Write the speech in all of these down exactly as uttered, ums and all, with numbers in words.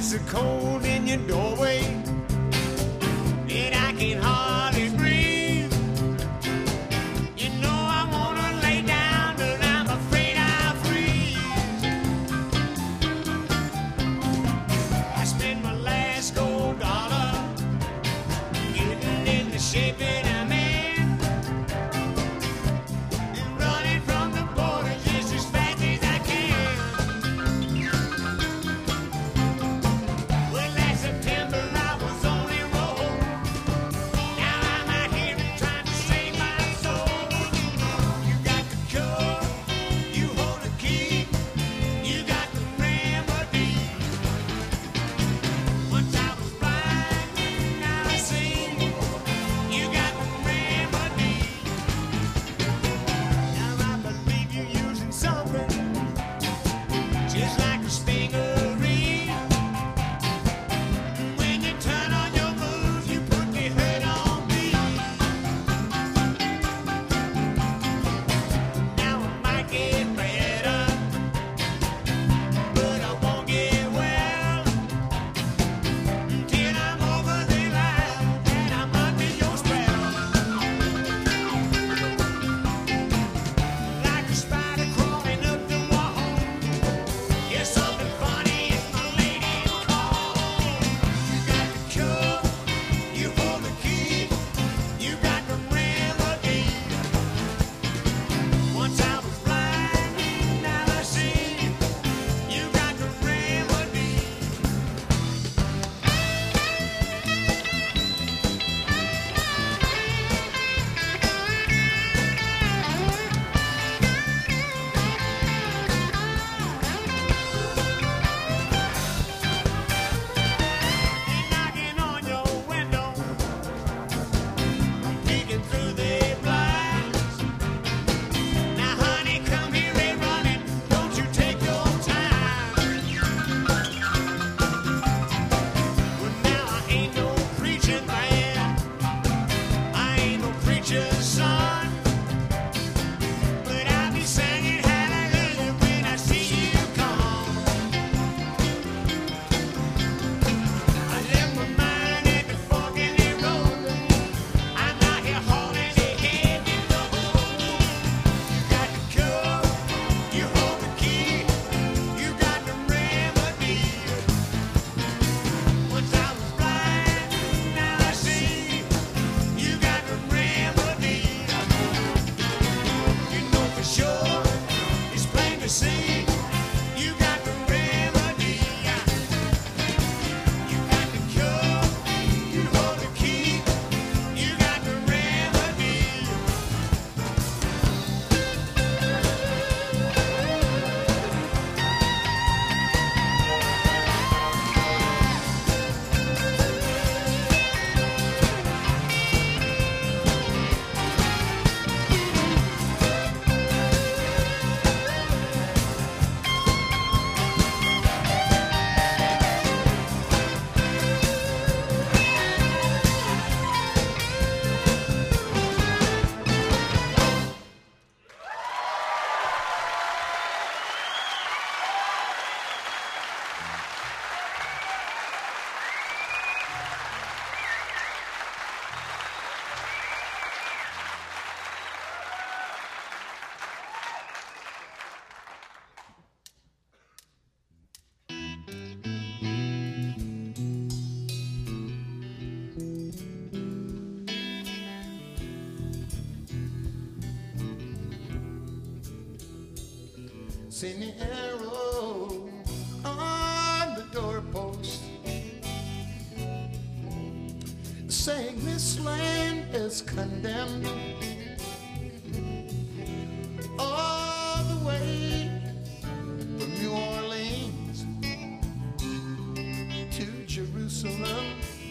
it's so cold in your doorway that I can hardly breathe. You know I wanna lay down, but I'm afraid I'll freeze. I spent my last gold dollar getting into shape that I'm in, and running from the border just as fast as I can. Well, last September I was on a roll. Now I'm out here trying to save my soul. You got the cure, you hold the key, you got the remedy. Once I was blind, now I see. You got the remedy. Now I believe you're using something just like a stingery. When you turn on your moves, you put the hurt on me. Now I might get better, but I won't get well until I'm over the line and I'm under your spell. Like a spider crawling up the wall. Here's something funny, it's my lady's call. You got the cure, you hold the key, you got the remedy. Once I was blind, now I see. You got the remedy. Ain't knocking on your window, peeking through the blinds. Now, honey, come here and running. Don't you take your time. Well, now I ain't no preaching man. I ain't no preacher's son. But I'll be singing hallelujah when I see you come. I left my mind at the fork in the road. I'm out here hauling ahead in the road. You got the cure, you hold the key, you got the remedy. Once I was blind, now I see. You got the remedy. You know for sure, it's plain to see. You got the remedy. You got the cure, you hold the key, you got the remedy. Seen the arrow on the doorpost saying this land is condemned all the way from New Orleans to Jerusalem.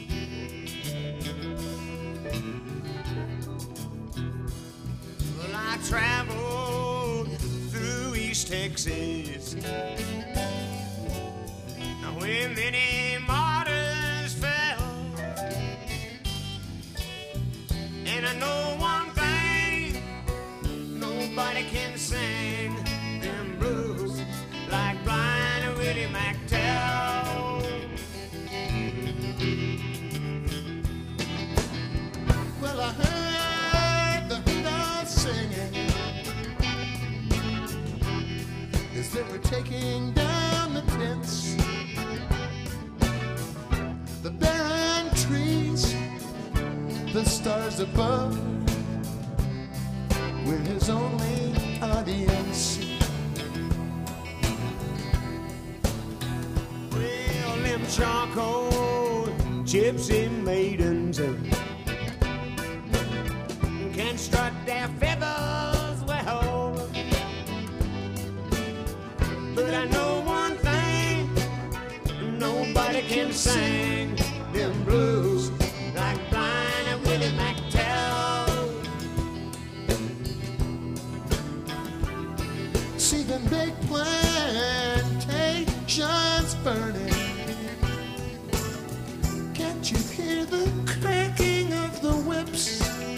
Well, I traveled through East Texas. Now when many martyrs fell, and I know one thing, nobody can sing them blues like Brian or Willie McTell. confidence. The barren trees, the stars above, we're his only audience. Well, them charcoal gypsy maidens uh, can strut their feathers well, but I know one thing, nobody can sing them blues like Blind Willie McTell. See them big plantations burning. Can't you hear the cracking of the whips?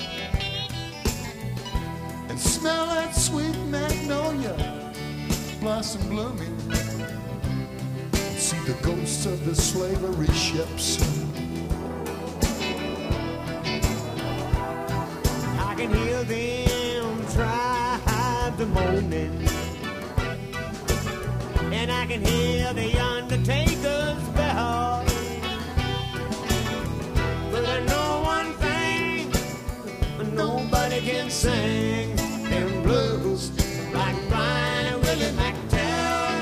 And smell that sweet magnolia blossom blooming. See the ghosts of the slavery ships. I can hear them tribes moaning, and I can hear the undertaker's bell. But I know one thing, nobody can sing them blues like Blind Willie McTell.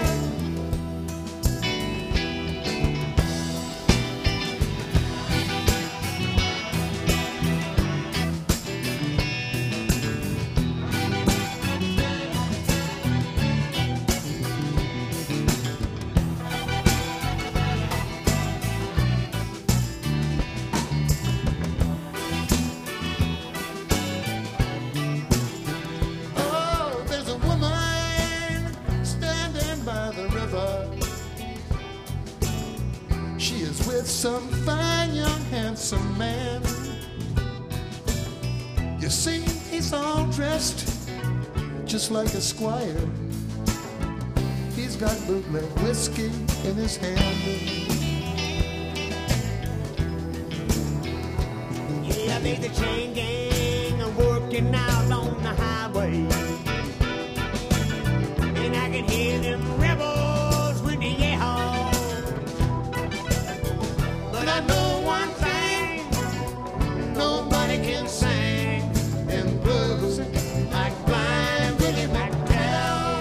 Oh, there's a woman standing by the river. She is with some fine young handsome man. You see, he's all dressed just like a squire. He's got bootleg whiskey in his hand. Yeah, they the chain gang are working out on the highway, and I can hear them rebels with the yell. But I know one thing, nobody can sing them blues like Blind Willie McTell.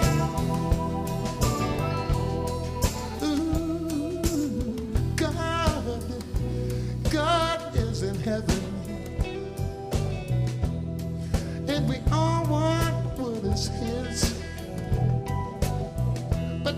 Ooh, God, God is in heaven, and we all want what is his. But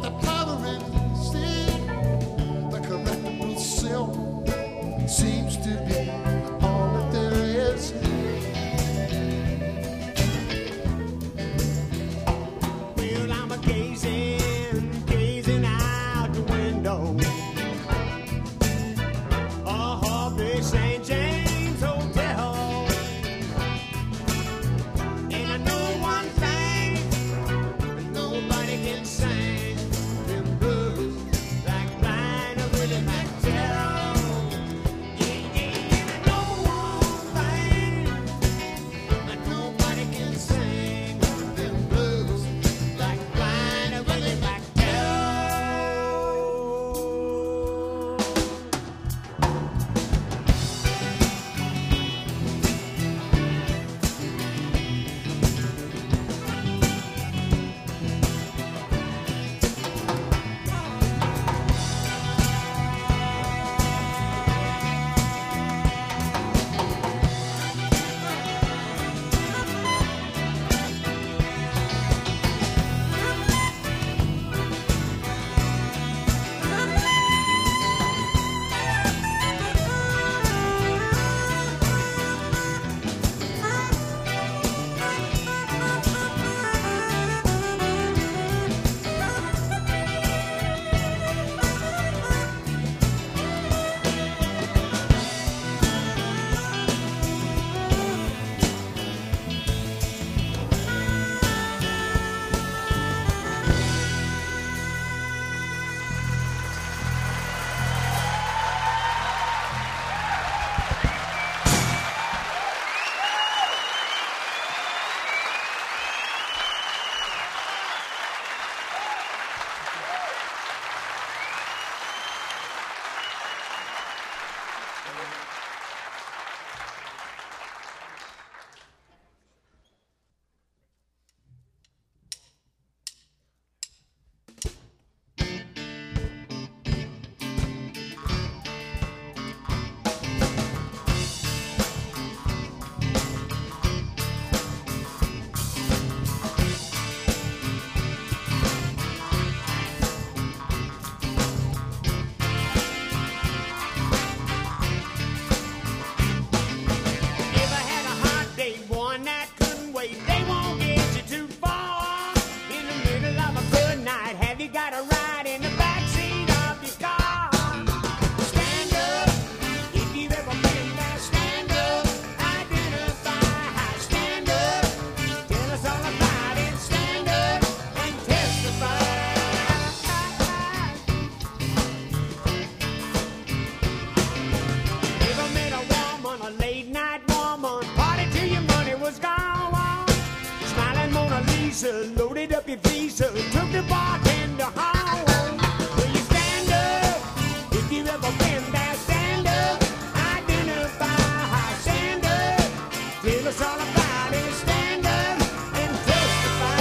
greaser, loaded up your visa, took the bartender home. Will you stand up? If you ever been there, stand up. Identify, stand up. Tell us all about it. Stand up and testify.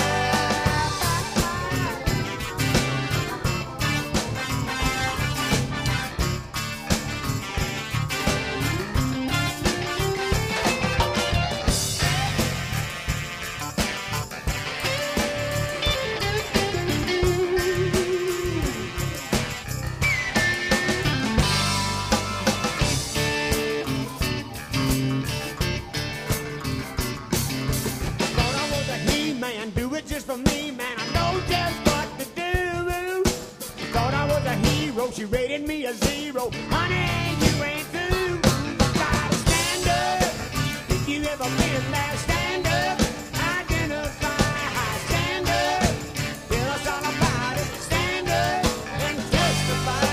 Thought I was a he-man, do it just for me, man. I know just what to do. Thought I was a hero, she rated me a zero. Honey, you ain't through. Gotta stand up. If you ever been there, stand up. Identify, stand up. Tell us all about it. Stand up and testify.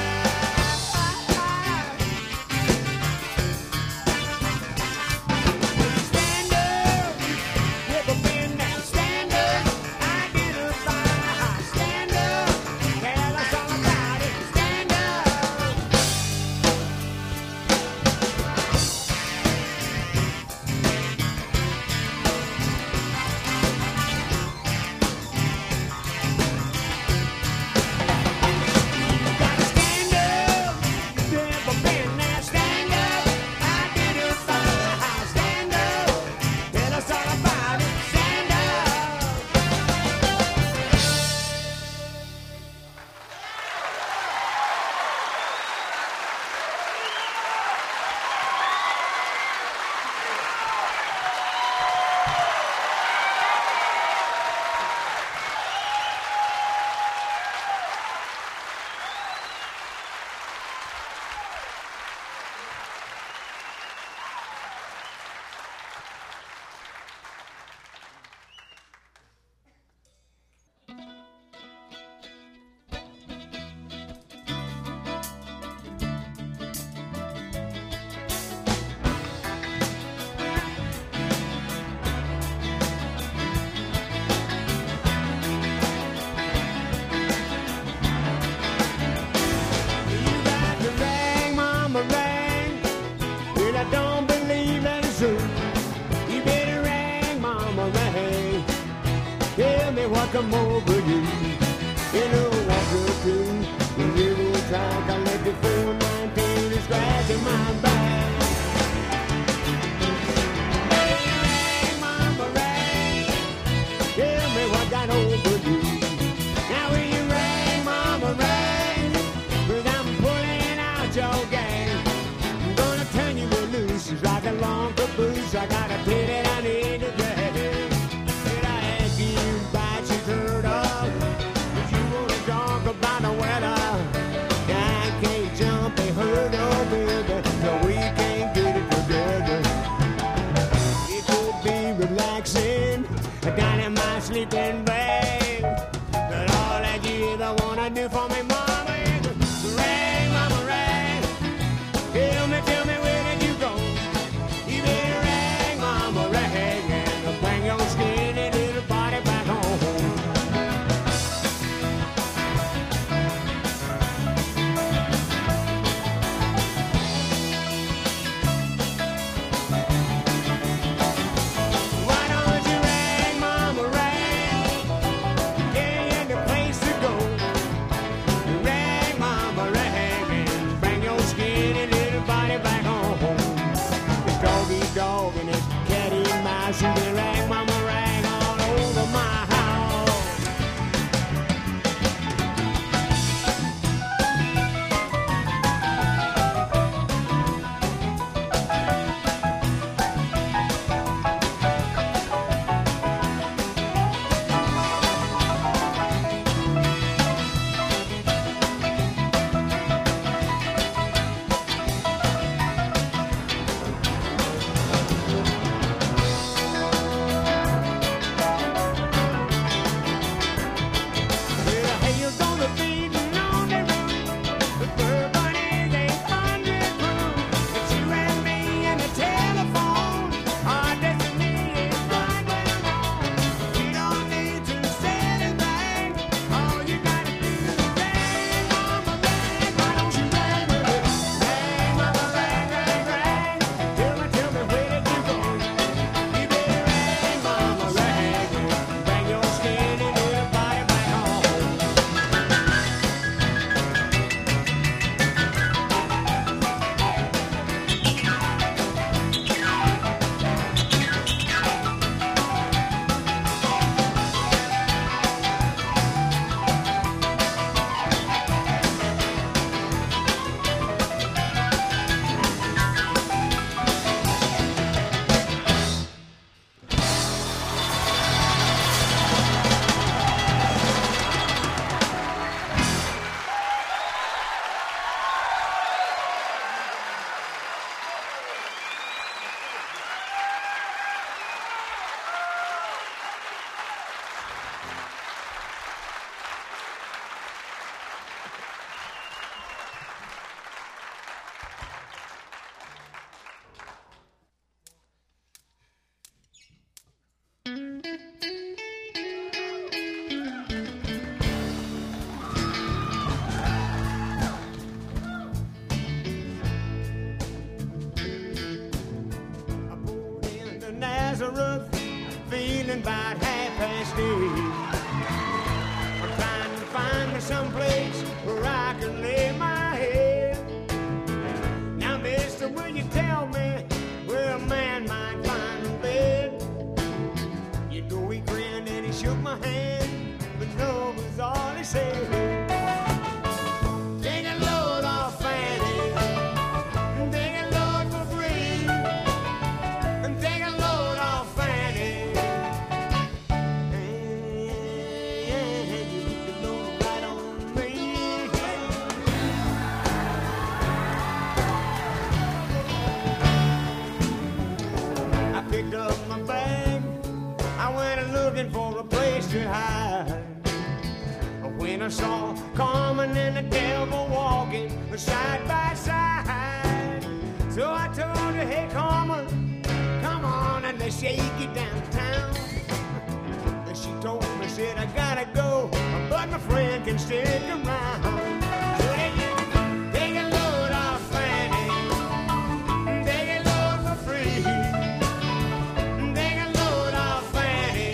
Stand up. Ever been there? Stand up. Identify, stand up. Tell us all about it. Stand up. Gotta stand up. If you ever been there, stand up. Identify, stand up. Tell us all about it. Stand up. You got to ring, mama, ring. Well, I don't believe that's true. You better ring, mama, ring. Tell me what come over you. You know what to do. The little track I let you feel nineteen is scratching my back. Ring, mama, ring. Tell me what got over you. Now will you ring, mama, ring? 'Cause I'm pulling out your game. I'm gonna turn you loose like a long caboose. I got a pit that I need to drag. Did I ask you about your third was a rough feeling about half past eight. I'm trying to find me someplace where I can lay my head. Now, mister, will you tell me where a man might find a bed? You know, he grinned and he shook my hand, but no was all he said. Take a load off Fanny, take a load for free, and take a load off Fanny. And you can load right on me. I picked up my bag, I went looking for a place to hide. When I saw Carmen and the devil walking side by side, so I told her, hey Carmen, come on and let's shake it downtown. And she told me, said I gotta go, but my friend can stick around. So hey, take a load off Fanny, take a load for free, take a load off Fanny.